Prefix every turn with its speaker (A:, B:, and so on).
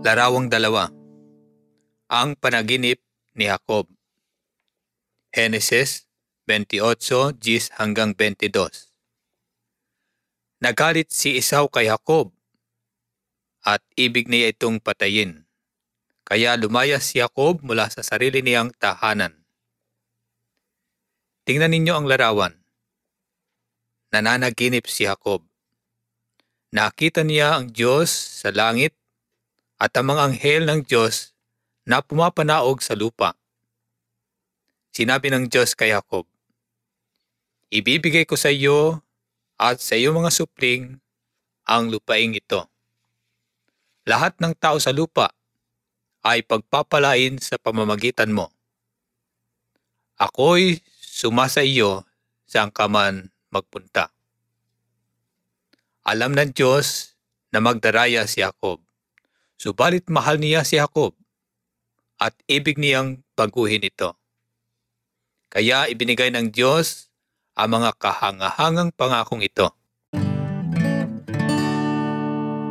A: Larawang 2. Ang panaginip ni Jacob. Henesis 28:10-22. Nagalit si Esau kay Jacob at ibig niya itong patayin. Kaya lumayas si Jacob mula sa sarili niyang tahanan. Tingnan ninyo ang larawan. Nananaginip si Jacob. Nakita niya ang Diyos sa langit at ang mga anghel ng Diyos na pumapanaog sa lupa. Sinabi ng Diyos kay Jacob, "Ibibigay ko sa iyo at sa iyong mga supling ang lupaing ito. Lahat ng tao sa lupa ay pagpapalain sa pamamagitan mo. Ako'y sumasa iyo saan ka man magpunta." Alam ng Diyos na magdaraya si Jacob, subalit mahal niya si Jacob at ibig niyang baguhin ito. Kaya ibinigay ng Diyos ang mga kahangahangang pangakong ito.